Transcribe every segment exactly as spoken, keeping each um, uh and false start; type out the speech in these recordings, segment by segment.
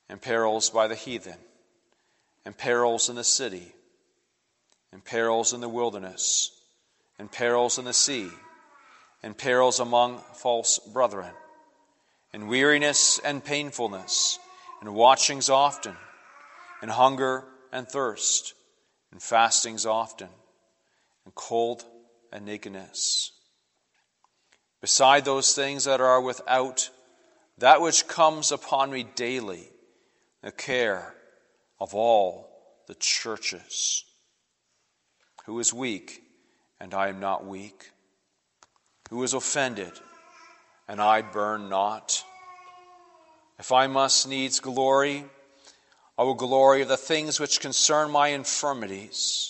and perils by the heathen, and perils in the city, and perils in the wilderness, and perils in the sea, and perils among false brethren, and weariness and painfulness, and watchings often, and hunger and thirst, and fastings often, and cold and nakedness. Beside those things that are without, that which comes upon me daily, the care of all the churches. Who is weak, and I am not weak? Who is offended, and I burn not? If I must needs glory, I will glory of the things which concern my infirmities.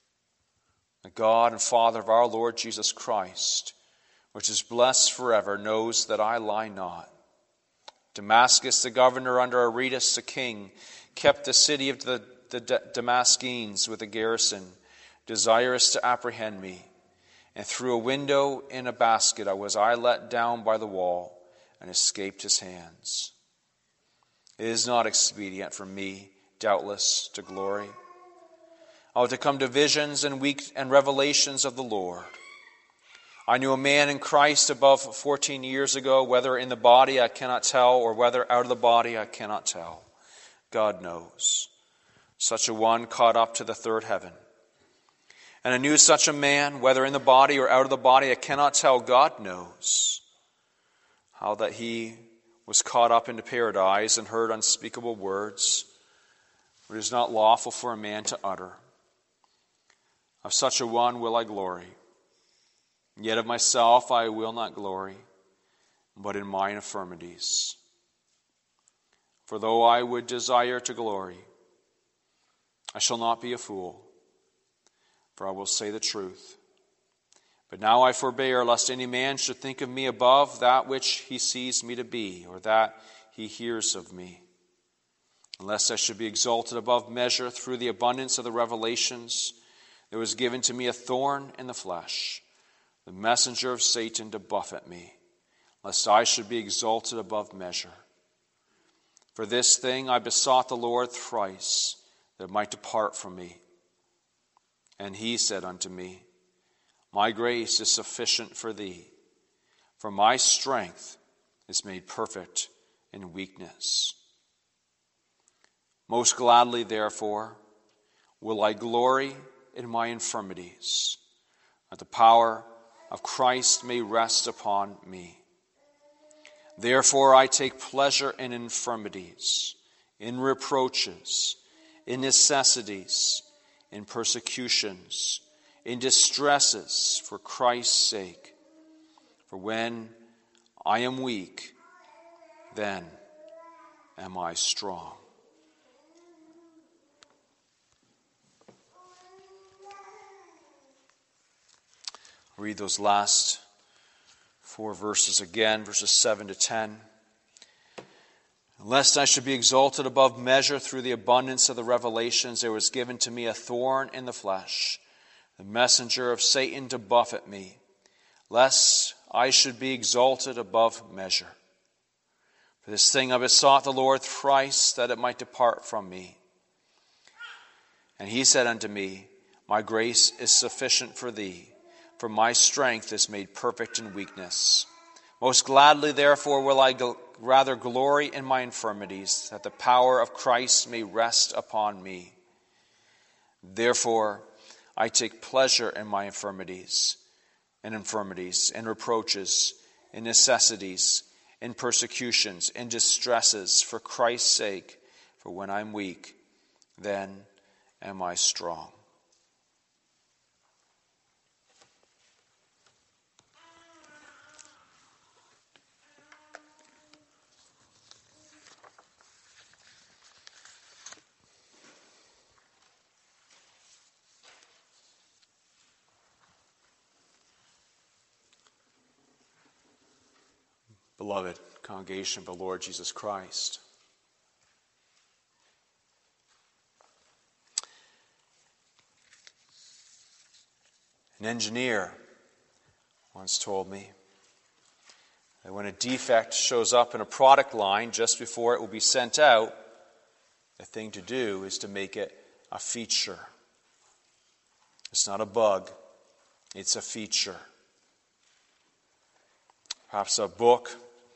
The God and Father of our Lord Jesus Christ, which is blessed forever, knows that I lie not. Damascus, the governor under Aretas the king, kept the city of the, the Damascenes with a garrison, desirous to apprehend me. And through a window in a basket was I let down by the wall, and escaped his hands. It is not expedient for me, doubtless, to glory. I will to come to visions and weak and revelations of the Lord. I knew a man in Christ above fourteen years ago, whether in the body I cannot tell, or whether out of the body I cannot tell. God knows. Such a one caught up to the third heaven. And I knew such a man, whether in the body or out of the body I cannot tell. God knows. How that he was caught up into paradise and heard unspeakable words, which it is not lawful for a man to utter. Of such a one will I glory. Yet of myself I will not glory, but in mine infirmities. For though I would desire to glory, I shall not be a fool, for I will say the truth. But now I forbear, lest any man should think of me above that which he sees me to be, or that he hears of me. Unless I should be exalted above measure through the abundance of the revelations, there was given to me a thorn in the flesh, the messenger of Satan to buffet me, lest I should be exalted above measure. For this thing I besought the Lord thrice, that it might depart from me. And he said unto me, My grace is sufficient for thee, for my strength is made perfect in weakness. Most gladly, therefore, will I glory in my infirmities, that the power of Christ may rest upon me. Therefore I take pleasure in infirmities, in reproaches, in necessities, in persecutions, in distresses for Christ's sake. For when I am weak, then am I strong. I'll read those last four verses again, verses seven to ten. Lest I should be exalted above measure through the abundance of the revelations, there was given to me a thorn in the flesh, the messenger of Satan to buffet me, lest I should be exalted above measure. For this thing I besought the Lord thrice, that it might depart from me. And he said unto me, My grace is sufficient for thee, for my strength is made perfect in weakness. Most gladly, therefore, will I go, rather glory in my infirmities, that the power of Christ may rest upon me. Therefore, I take pleasure in my infirmities, in infirmities, in reproaches, in necessities, in persecutions, in distresses, for Christ's sake. For when I'm weak, then am I strong. Beloved congregation of the Lord Jesus Christ, an engineer once told me that when a defect shows up in a product line just before it will be sent out, The thing to do is to make it a feature. It's not a bug, it's a feature. Perhaps a book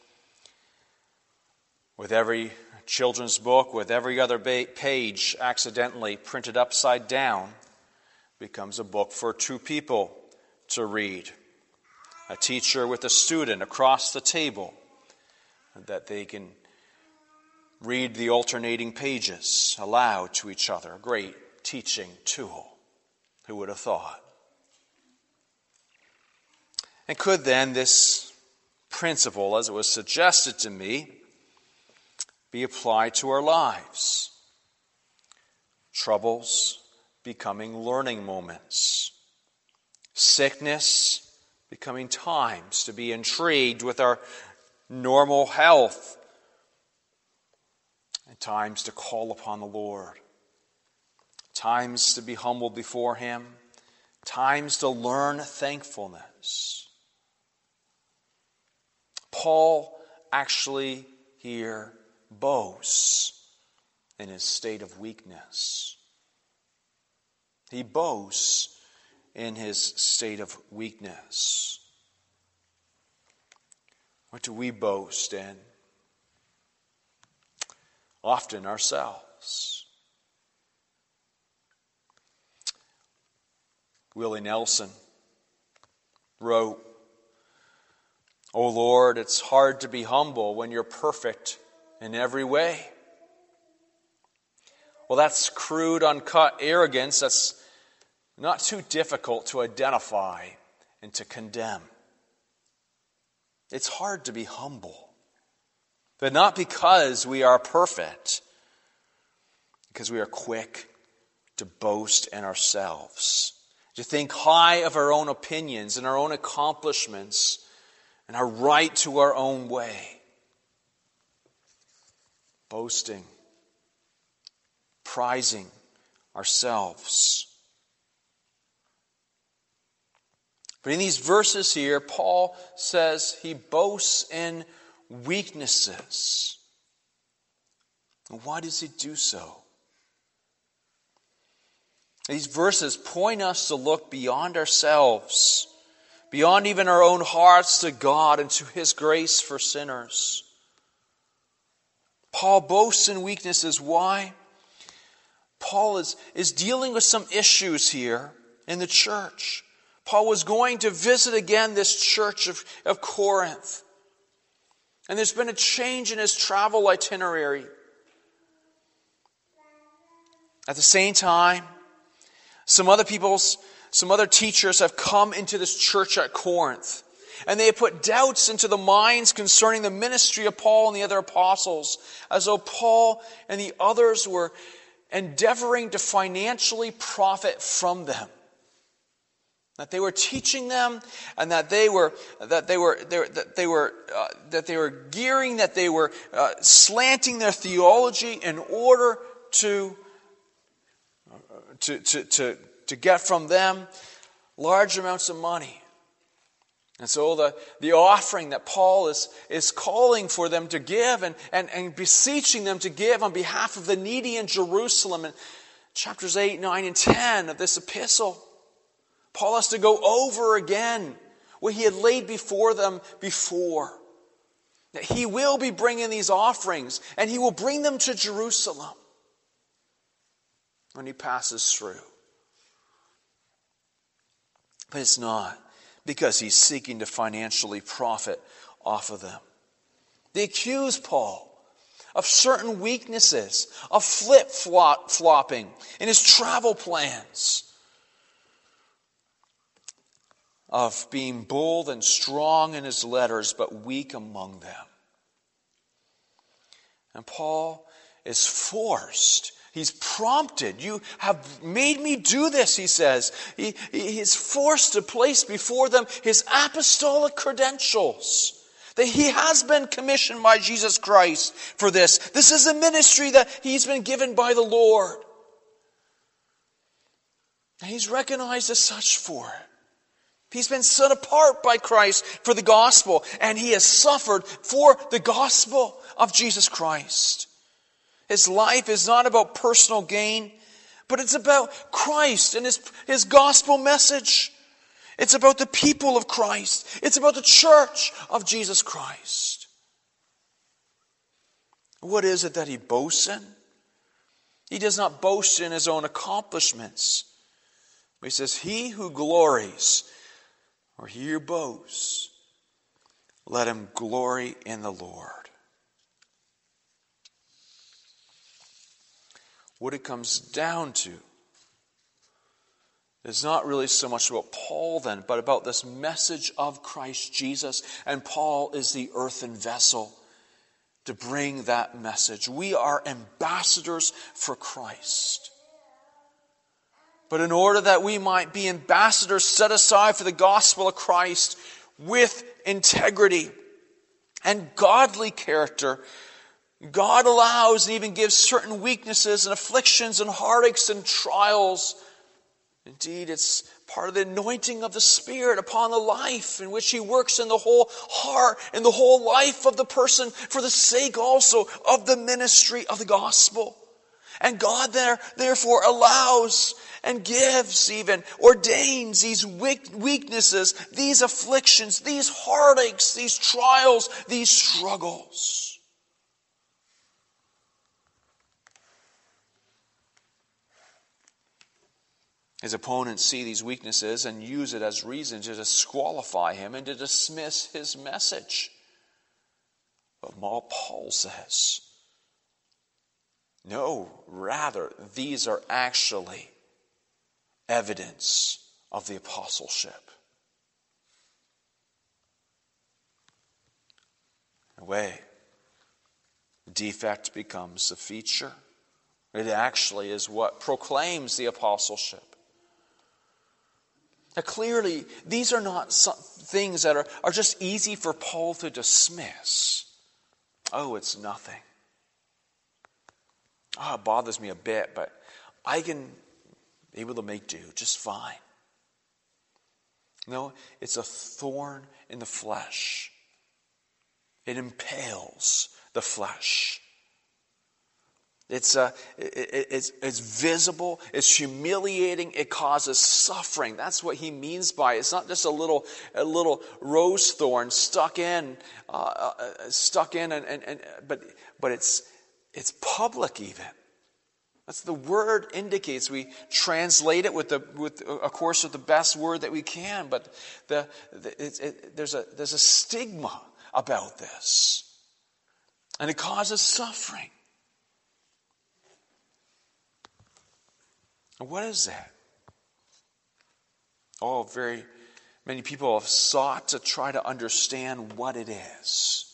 with every children's book, with every other ba- page accidentally printed upside down, becomes a book for two people to read. A teacher with a student across the table, that they can read the alternating pages aloud to each other. A great teaching tool. Who would have thought? And could then this principle, as it was suggested to me, be applied to our lives? Troubles becoming learning moments. Sickness becoming times to be intrigued with our normal health. And times to call upon the Lord. Times to be humbled before Him. Times to learn thankfulness. Paul actually here boasts in his state of weakness. He boasts in his state of weakness. What do we boast in? Often ourselves. Willie Nelson wrote, "O Lord, it's hard to be humble when you're perfect in every way." Well, that's crude, uncut arrogance. That's not too difficult to identify and to condemn. It's hard to be humble. But not because we are perfect, because we are quick to boast in ourselves, to think high of our own opinions and our own accomplishments and our right to our own way. Boasting, prizing ourselves. But in these verses here, Paul says he boasts in weaknesses. And why does he do so? These verses point us to look beyond ourselves, beyond even our own hearts, to God and to His grace for sinners. Paul boasts in weaknesses. Why? Paul is, is dealing with some issues here in the church. Paul was going to visit again this church of, of Corinth. And there's been a change in his travel itinerary. At the same time, some other people's, some other teachers have come into this church at Corinth. And they have put doubts into the minds concerning the ministry of Paul and the other apostles, as though Paul and the others were endeavoring to financially profit from them. That they were teaching them, and that they were that they were that they were uh, that they were gearing, that they were uh, slanting their theology in order to, uh, to to to to get from them large amounts of money. And so the, the offering that Paul is, is calling for them to give and, and, and beseeching them to give on behalf of the needy in Jerusalem in chapters eight, nine, and ten of this epistle. Paul has to go over again what he had laid before them before. That he will be bringing these offerings, and he will bring them to Jerusalem when he passes through. But it's not because he's seeking to financially profit off of them. They accuse Paul of certain weaknesses, of flip-flopping in his travel plans, of being bold and strong in his letters, but weak among them. And Paul is forced, he's prompted. You have made me do this, he says. He, he is forced to place before them his apostolic credentials. That he has been commissioned by Jesus Christ for this. This is a ministry that he's been given by the Lord. And he's recognized as such for it. He's been set apart by Christ for the gospel, and he has suffered for the gospel of Jesus Christ. His life is not about personal gain, but it's about Christ and his, his gospel message. It's about the people of Christ. It's about the church of Jesus Christ. What is it that he boasts in? He does not boast in his own accomplishments. He says, he who glories, or he who boasts, let him glory in the Lord. What it comes down to is not really so much about Paul then, but about this message of Christ Jesus. And Paul is the earthen vessel to bring that message. We are ambassadors for Christ. But in order that we might be ambassadors set aside for the gospel of Christ with integrity and godly character, God allows and even gives certain weaknesses and afflictions and heartaches and trials. Indeed, it's part of the anointing of the Spirit upon the life in which he works in the whole heart and the whole life of the person for the sake also of the ministry of the gospel. And God there, therefore allows and gives, even ordains these weaknesses, these afflictions, these heartaches, these trials, these struggles. His opponents see these weaknesses and use it as reason to disqualify him and to dismiss his message. But Paul says, no, rather, these are actually evidence of the apostleship. In a way, defect becomes a feature. It actually is what proclaims the apostleship. Now clearly, these are not some things that are, are just easy for Paul to dismiss. Oh, it's nothing. Oh, it bothers me a bit, but I can be able to make do just fine. No, it's a thorn in the flesh. It impales the flesh. It's, uh, it, it's, it's visible, it's humiliating, it causes suffering. That's what he means by it. It's not just a little a little rose thorn stuck in, uh, uh, stuck in, and, and, and but but it's it's public even. That's the word indicates. We translate it with the with of course with the best word that we can, but the, the it, it, there's a there's a stigma about this, and it causes suffering. What is that? Oh, very many people have sought to try to understand what it is.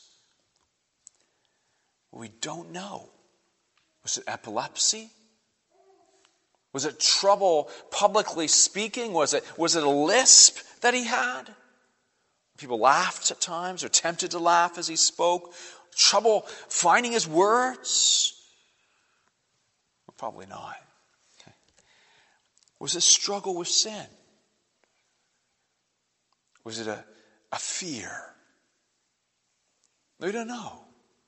We don't know. Was it epilepsy? Was it trouble publicly speaking? Was it, was it a lisp that he had? People laughed at times or tempted to laugh as he spoke. Trouble finding his words? Well, probably not. Was it a struggle with sin? Was it a, a fear? We don't know.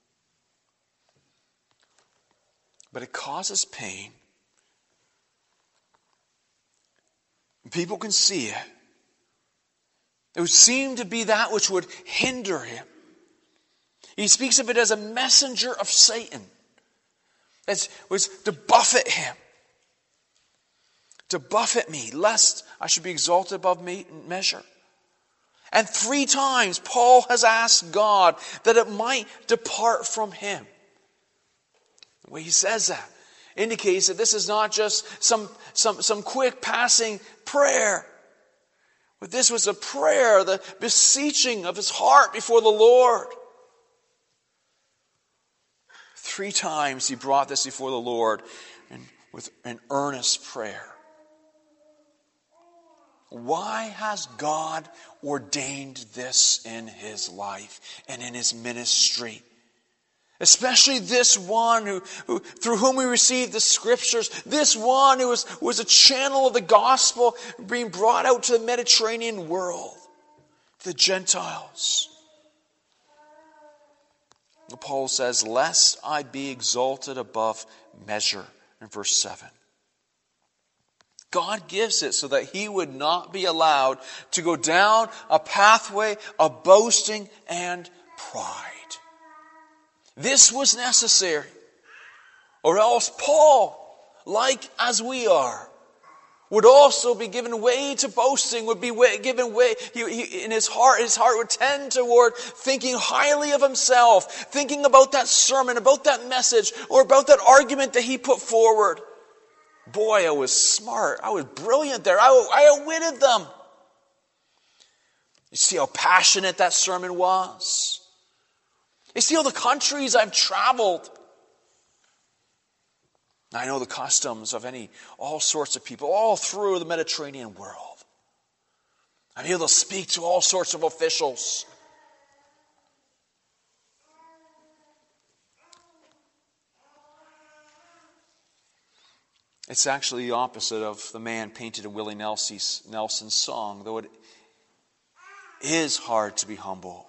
But it causes pain. People can see it. It would seem to be that which would hinder him. He speaks of it as a messenger of Satan. It was to buffet him. To buffet me, lest I should be exalted above measure. And three times Paul has asked God that it might depart from him. The way he says that indicates that this is not just some, some, some quick passing prayer. But this was a prayer, the beseeching of his heart before the Lord. Three times he brought this before the Lord and with an earnest prayer. Why has God ordained this in his life and in his ministry? Especially this one who, who through whom we received the scriptures, this one who was, who was a channel of the gospel being brought out to the Mediterranean world, the Gentiles. Paul says, lest I be exalted above measure, in verse seven. God gives it so that he would not be allowed to go down a pathway of boasting and pride. This was necessary. Or else Paul, like as we are, would also be given way to boasting, would be way, given way, he, he, in his heart, his heart would tend toward thinking highly of himself, thinking about that sermon, about that message, or about that argument that he put forward. Boy, I was smart. I was brilliant there. I, I outwitted them. You see how passionate that sermon was? You see all the countries I've traveled. I know the customs of any, all sorts of people, all through the Mediterranean world. I'm able to speak to all sorts of officials. It's actually the opposite of the man painted in Willie Nelson's, Nelson's song, though it is hard to be humble.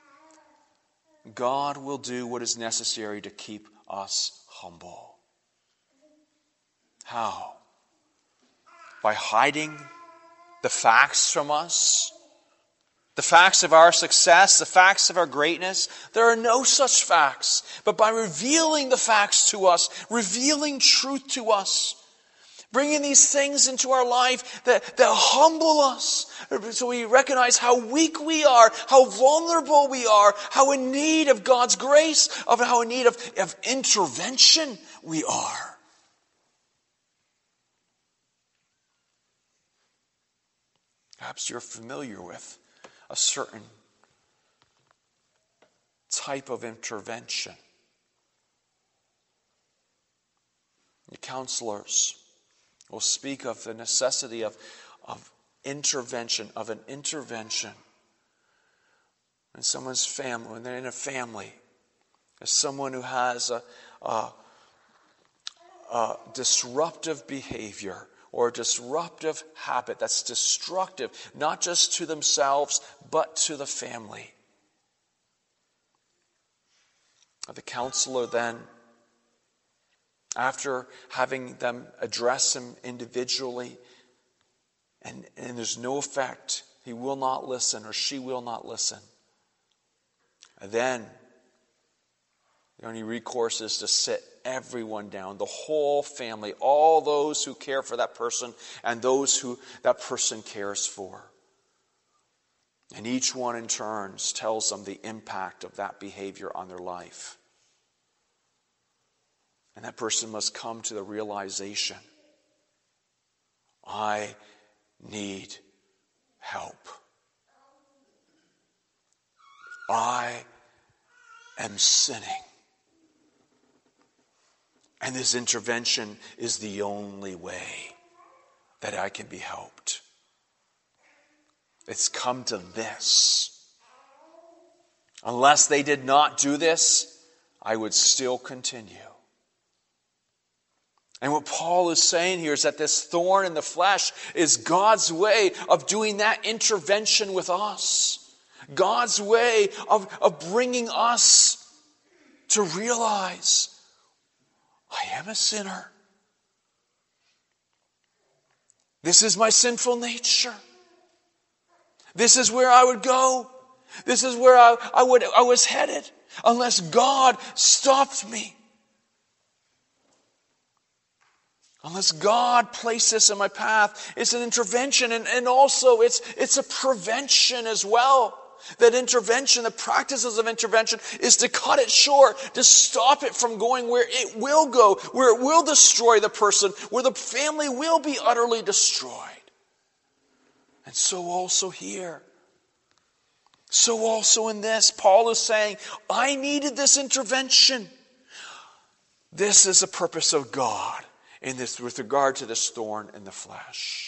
God will do what is necessary to keep us humble. How? By hiding the facts from us? The facts of our success, the facts of our greatness? There are no such facts. But by revealing the facts to us, revealing truth to us, bringing these things into our life that, that humble us, so we recognize how weak we are, how vulnerable we are, how in need of God's grace, of how in need of, of intervention we are. Perhaps you're familiar with a certain type of intervention. The counselors will speak of the necessity of, of intervention, of an intervention in someone's family, when they're in a family, as someone who has a, a, a disruptive behavior or a disruptive habit that's destructive, not just to themselves, but to the family. The counselor then, after having them address him individually, and, and there's no effect, he will not listen or she will not listen. And then the only recourse is to sit everyone down, the whole family, all those who care for that person and those who that person cares for. And each one in turn tells them the impact of that behavior on their life. And that person must come to the realization, I need help. I am sinning. And this intervention is the only way that I can be helped. It's come to this. Unless they did not do this, I would still continue. And what Paul is saying here is that this thorn in the flesh is God's way of doing that intervention with us. God's way of, of bringing us to realize, I am a sinner. This is my sinful nature. This is where I would go. This is where I, I, would, I was headed unless God stopped me. Unless God placed this in my path. It's an intervention, and, and also it's, it's a prevention as well. That intervention, the practices of intervention, is to cut it short, to stop it from going where it will go, where it will destroy the person, where the family will be utterly destroyed. And so also here. So also in this, Paul is saying, I needed this intervention. This is the purpose of God in this, with regard to this thorn in the flesh.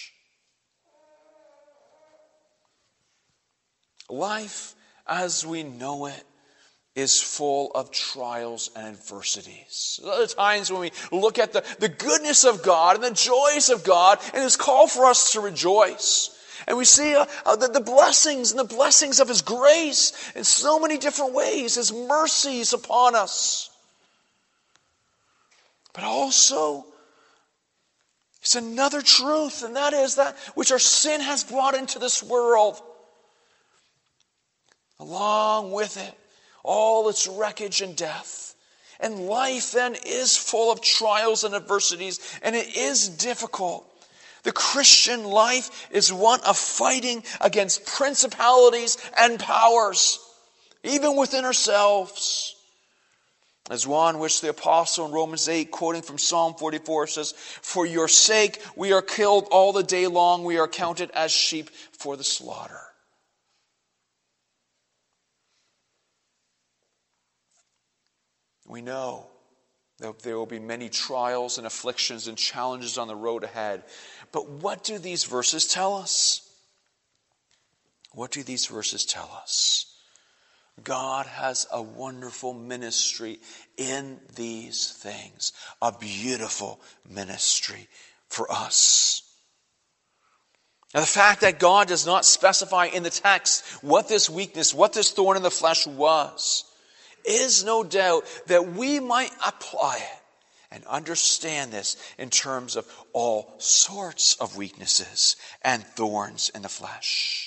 Life as we know it is full of trials and adversities. There are times when we look at the, the goodness of God and the joys of God, and it's called for us to rejoice. And we see uh, uh, the, the blessings and the blessings of his grace in so many different ways, his mercies upon us. But also, it's another truth, and that is that which our sin has brought into this world. Along with it, all its wreckage and death. And life then is full of trials and adversities, and it is difficult. The Christian life is one of fighting against principalities and powers, even within ourselves. As one which the apostle in Romans eight, quoting from Psalm forty-four, says, "For your sake we are killed all the day long, we are counted as sheep for the slaughter." We know that there will be many trials and afflictions and challenges on the road ahead. But what do these verses tell us? What do these verses tell us? God has a wonderful ministry in these things. A beautiful ministry for us. Now, the fact that God does not specify in the text what this weakness, what this thorn in the flesh was, is no doubt that we might apply it and understand this in terms of all sorts of weaknesses and thorns in the flesh.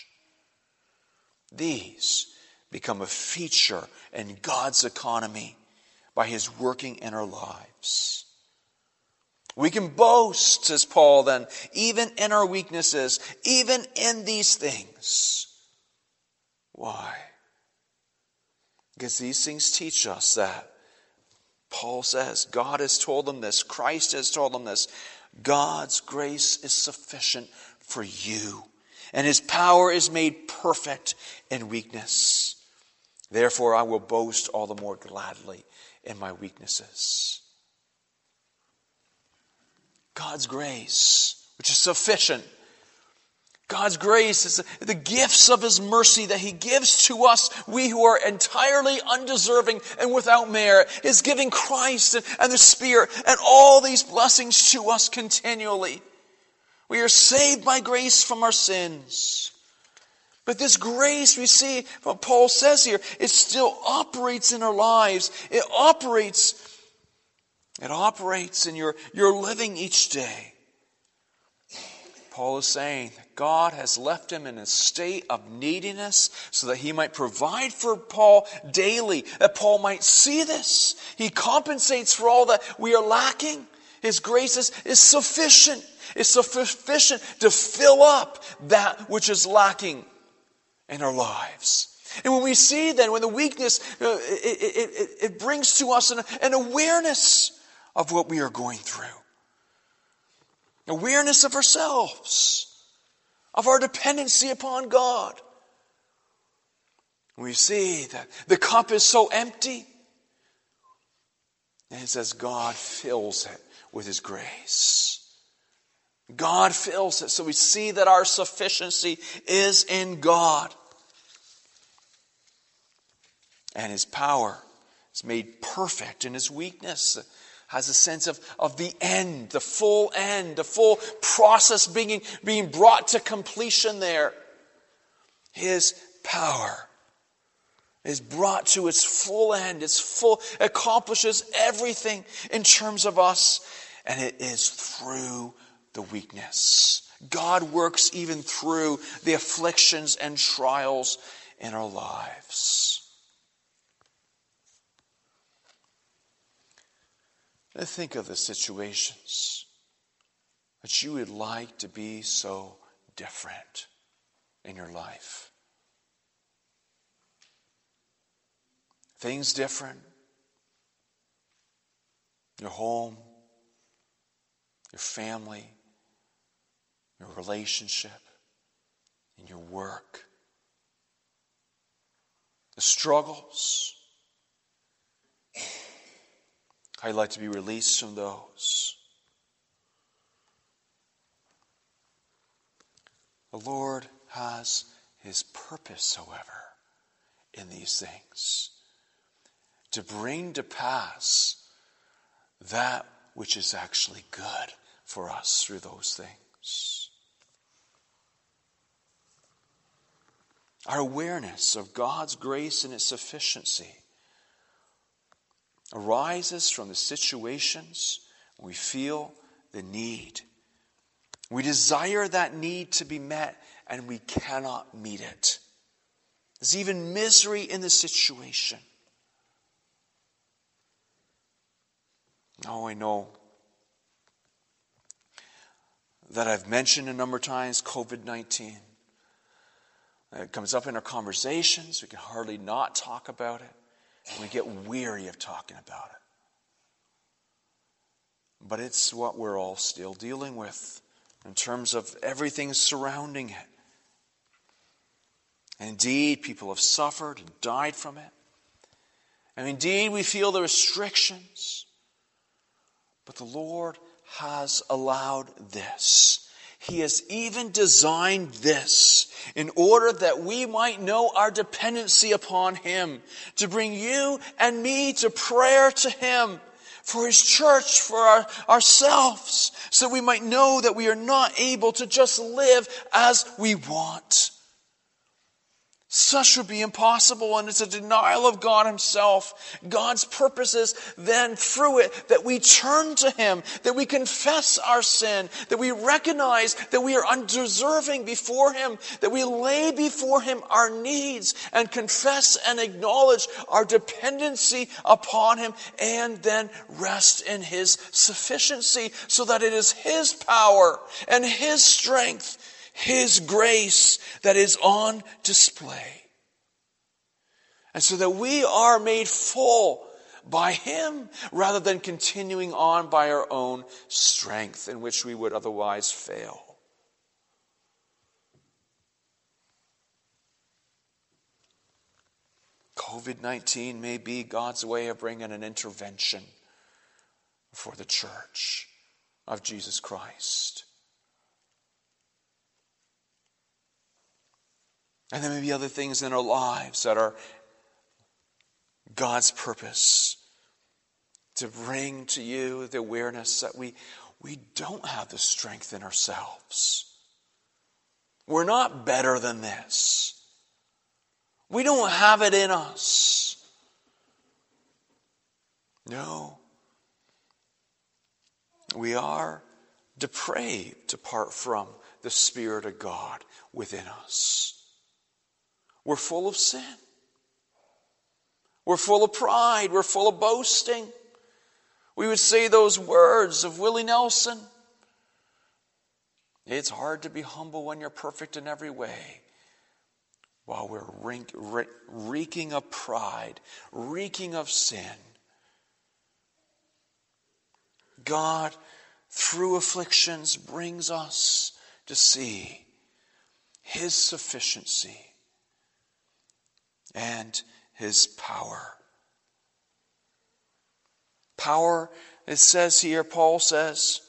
These become a feature in God's economy by his working in our lives. We can boast, says Paul then, even in our weaknesses, even in these things. Why? Because these things teach us that. Paul says, God has told them this. Christ has told them this. God's grace is sufficient for you. And his power is made perfect in weakness. Therefore, I will boast all the more gladly in my weaknesses. God's grace, which is sufficient. God's grace is the gifts of his mercy that he gives to us, we who are entirely undeserving and without merit, is giving Christ and, and the Spirit and all these blessings to us continually. We are saved by grace from our sins. But this grace, we see what Paul says here, it still operates in our lives. It operates, it operates in your, your living each day. Paul is saying that God has left him in a state of neediness so that he might provide for Paul daily, that Paul might see this. He compensates for all that we are lacking. His grace is, is sufficient. It's sufficient to fill up that which is lacking in our lives. And when we see then, when the weakness, uh, it, it, it, it brings to us an, an awareness of what we are going through. Awareness of ourselves, of our dependency upon God. We see that the cup is so empty. And it says God fills it with his grace. God fills it. So we see that our sufficiency is in God. And his power is made perfect in his weakness. Has a sense of, of the end, the full end, the full process being, being brought to completion there. His power is brought to its full end. It's full, accomplishes everything in terms of us. And it is through the weakness. God works even through the afflictions and trials in our lives. Think of the situations that you would like to be so different in your life. Things different. Your home, your family, your relationship, and your work. The struggles. I'd like to be released from those. The Lord has his purpose, however, in these things. To bring to pass that which is actually good for us through those things. Our awareness of God's grace and its sufficiency arises from the situations when we feel the need. We desire that need to be met, and we cannot meet it. There's even misery in the situation. Oh, I know that I've mentioned a number of times covid nineteen. It comes up in our conversations. We can hardly not talk about it. And we get weary of talking about it. But it's what we're all still dealing with in terms of everything surrounding it. And indeed, people have suffered and died from it. And indeed, we feel the restrictions. But the Lord has allowed this. He has even designed this in order that we might know our dependency upon Him, to bring you and me to prayer to Him, for His church, for our, ourselves, so that we might know that we are not able to just live as we want. Such would be impossible, and it's a denial of God Himself. God's purposes then through it that we turn to Him, that we confess our sin, that we recognize that we are undeserving before Him, that we lay before Him our needs and confess and acknowledge our dependency upon Him, and then rest in His sufficiency, so that it is His power and His strength, His grace that is on display. And so that we are made full by Him rather than continuing on by our own strength in which we would otherwise fail. covid nineteen may be God's way of bringing an intervention for the church of Jesus Christ. And there may be other things in our lives that are God's purpose to bring to you the awareness that we, we don't have the strength in ourselves. We're not better than this. We don't have it in us. No. We are depraved apart from the Spirit of God within us. We're full of sin. We're full of pride. We're full of boasting. We would say those words of Willie Nelson. It's hard to be humble when you're perfect in every way, while we're reek, re- reeking of pride, reeking of sin. God, through afflictions, brings us to see His sufficiency and His power. Power, it says here, Paul says,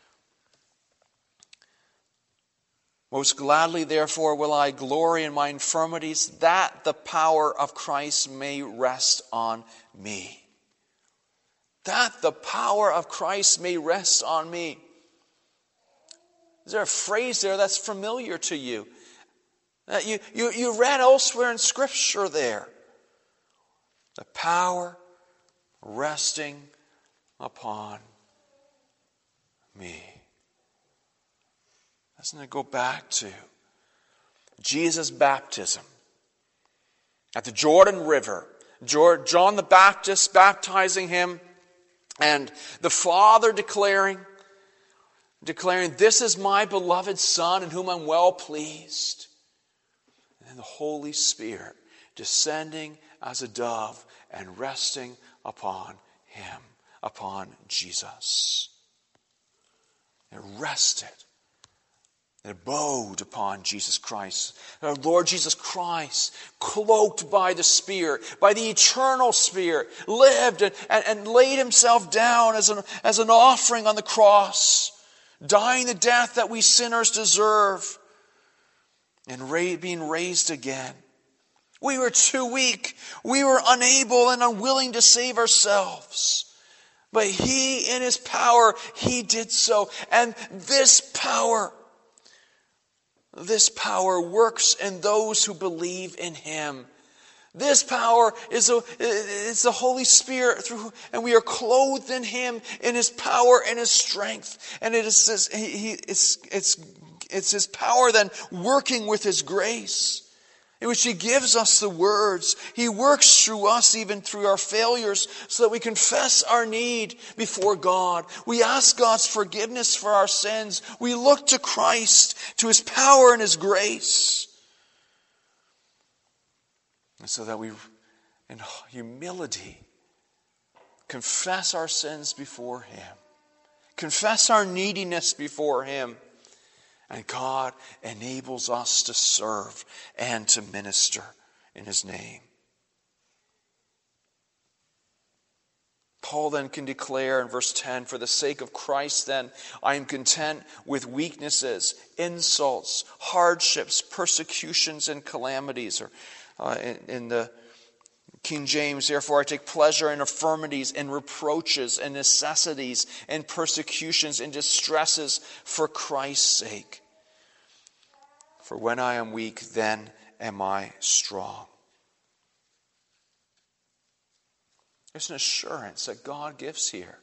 most gladly, therefore, will I glory in my infirmities, that the power of Christ may rest on me. That the power of Christ may rest on me. Is there a phrase there that's familiar to you? That you, you, you read elsewhere in Scripture there. The power resting upon me. Doesn't it go back to Jesus' baptism at the Jordan River? John the Baptist baptizing him, and the Father declaring, declaring, "This is my beloved Son in whom I'm well pleased." And the Holy Spirit descending as a dove and resting upon Him, upon Jesus. It rested. It abode upon Jesus Christ. Our Lord Jesus Christ, cloaked by the Spirit, by the eternal Spirit, lived and, and, and laid Himself down as an, as an offering on the cross, dying the death that we sinners deserve, and ra- being raised again. We were too weak. We were unable and unwilling to save ourselves. But He, in His power, He did so. And this power, this power works in those who believe in him. This power is, a, is the Holy Spirit, through, and we are clothed in him, in his power and his strength. And it is his, he, he, it's, it's, it's his power then working with his grace, in which he gives us the words. He works through us, even through our failures, so that we confess our need before God. We ask God's forgiveness for our sins. We look to Christ, to his power and his grace. And so that we, in humility, confess our sins before him. Confess our neediness before him. And God enables us to serve and to minister in his name. Paul then can declare in verse ten, for the sake of Christ then, I am content with weaknesses, insults, hardships, persecutions, and calamities. Or uh, in, in the King James, therefore I take pleasure in infirmities, in reproaches, and necessities, and persecutions, and distresses for Christ's sake. For when I am weak, then am I strong. There's an assurance that God gives here.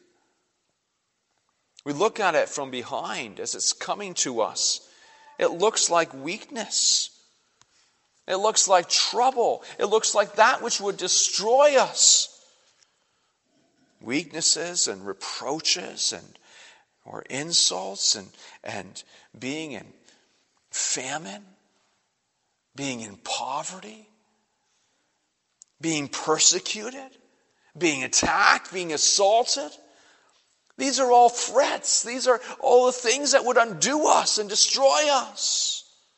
We look at it from behind as it's coming to us. It looks like weakness. It looks like trouble. It looks like that which would destroy us. Weaknesses and reproaches and or insults and, and being in famine, being in poverty, being persecuted, being attacked, being assaulted. These are all threats. These are all the things that would undo us and destroy us.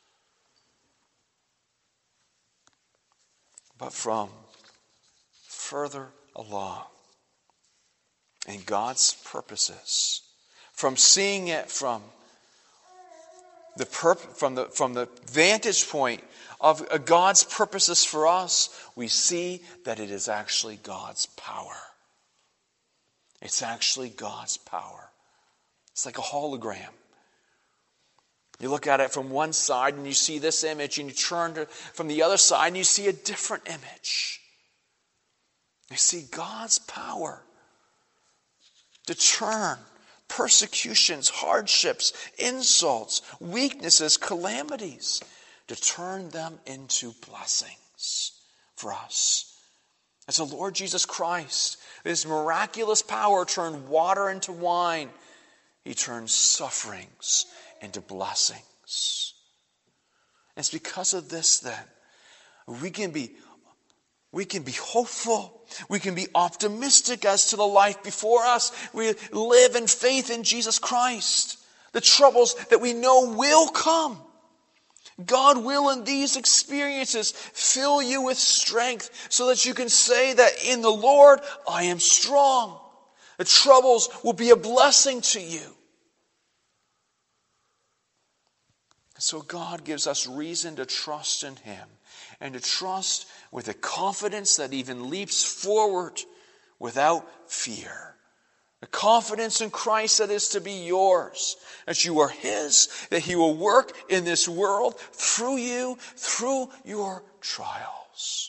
But from further along in God's purposes, from seeing it from the perp- from the from the vantage point of God's purposes for us, we see that it is actually God's power. It's actually God's power. It's like a hologram. You look at it from one side and you see this image, and you turn to, from the other side and you see a different image. You see God's power to turn persecutions, hardships, insults, weaknesses, calamities, to turn them into blessings for us. As the Lord Jesus Christ, his miraculous power turned water into wine. He turned sufferings into blessings. And it's because of this then, we can be we can be hopeful. We can be optimistic as to the life before us. We live in faith in Jesus Christ. The troubles that we know will come, God will in these experiences fill you with strength so that you can say that in the Lord I am strong. The troubles will be a blessing to you. So God gives us reason to trust in him, and to trust with a confidence that even leaps forward without fear. A confidence in Christ that is to be yours, that you are his, that he will work in this world through you, through your trials.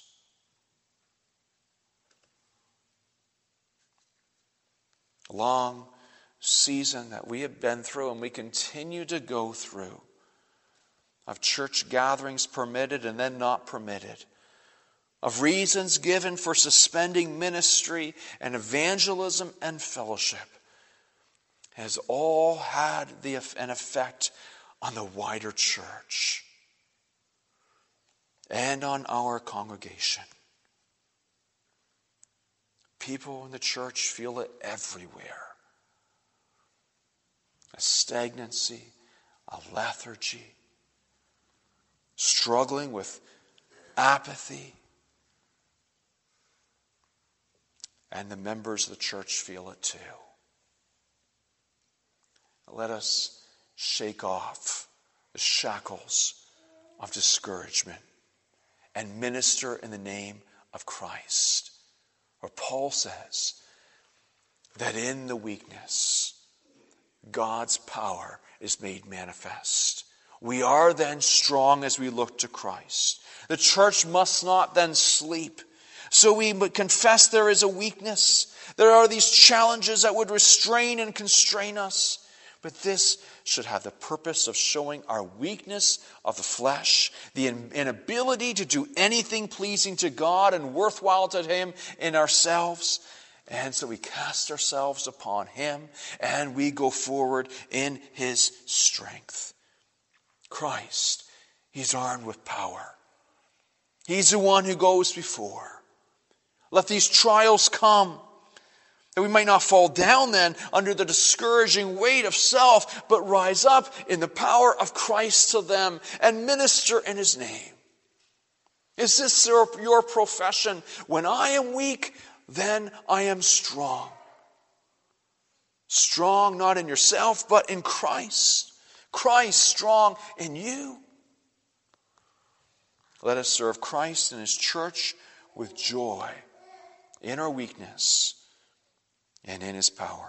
A long season that we have been through and we continue to go through, of church gatherings permitted and then not permitted, of reasons given for suspending ministry and evangelism and fellowship, has all had the, an effect on the wider church and on our congregation. People in the church feel it everywhere. A stagnancy, a lethargy, struggling with apathy. And the members of the church feel it too. Let us shake off the shackles of discouragement and minister in the name of Christ. Where Paul says that in the weakness, God's power is made manifest. We are then strong as we look to Christ. The church must not then sleep. So we confess there is a weakness. There are these challenges that would restrain and constrain us. But this should have the purpose of showing our weakness of the flesh, the inability to do anything pleasing to God and worthwhile to Him in ourselves. And so we cast ourselves upon Him and we go forward in His strength. Christ, He's armed with power. He's the one who goes before. Let these trials come, that we might not fall down then under the discouraging weight of self, but rise up in the power of Christ to them and minister in His name. Is this your, your profession? When I am weak, then I am strong. Strong not in yourself, but in Christ. Christ strong in you. Let us serve Christ and His church with joy in our weakness and in His power.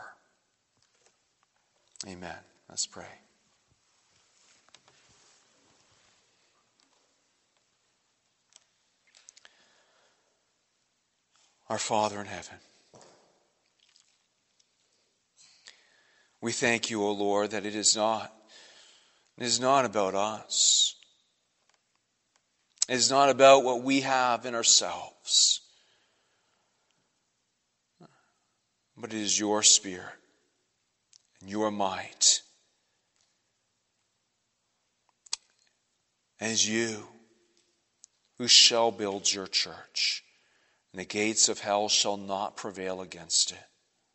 Amen. Let's pray. Our Father in heaven, we thank You, O Lord, that it is not, it is not about us. It is not about what we have in ourselves, but it is Your Spirit and Your might. And it is You who shall build Your church, and the gates of hell shall not prevail against it.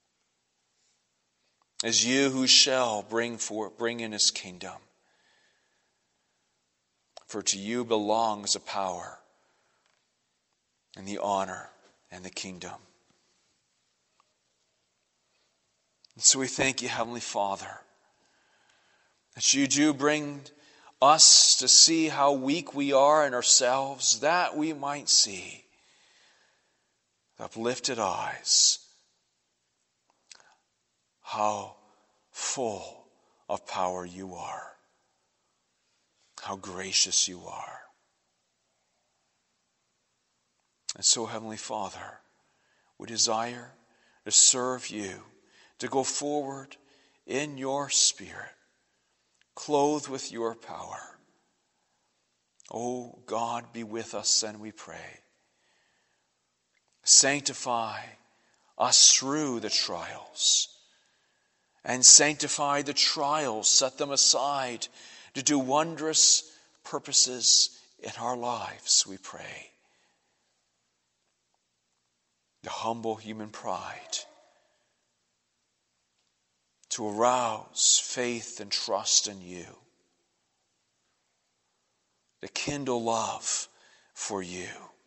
It is You who shall bring forth, bring in His kingdom. For to You belongs the power and the honor and the kingdom. And so we thank You, Heavenly Father, that You do bring us to see how weak we are in ourselves, that we might see with uplifted eyes how full of power You are. How gracious You are. And so, Heavenly Father, we desire to serve You, to go forward in Your Spirit, clothed with Your power. Oh God, be with us, then we pray. Sanctify us through the trials, and sanctify the trials, set them aside to do wondrous purposes in our lives, we pray. The humble human pride, to arouse faith and trust in You, to kindle love for You,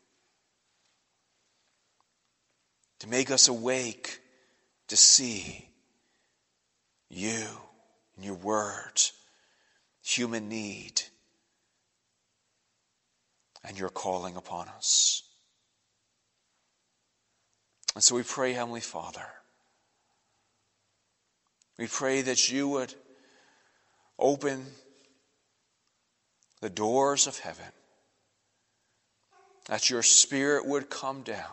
to make us awake to see You and Your word, human need, and Your calling upon us. And so we pray, Heavenly Father, we pray that You would open the doors of heaven, that Your Spirit would come down,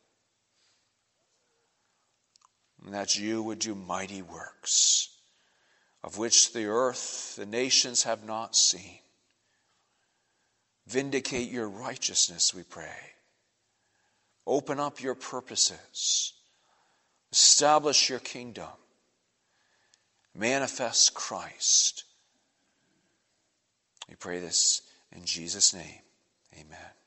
and that You would do mighty works, of which the earth, the nations have not seen. Vindicate Your righteousness, we pray. Open up Your purposes. Establish Your kingdom. Manifest Christ. We pray this in Jesus' name. Amen.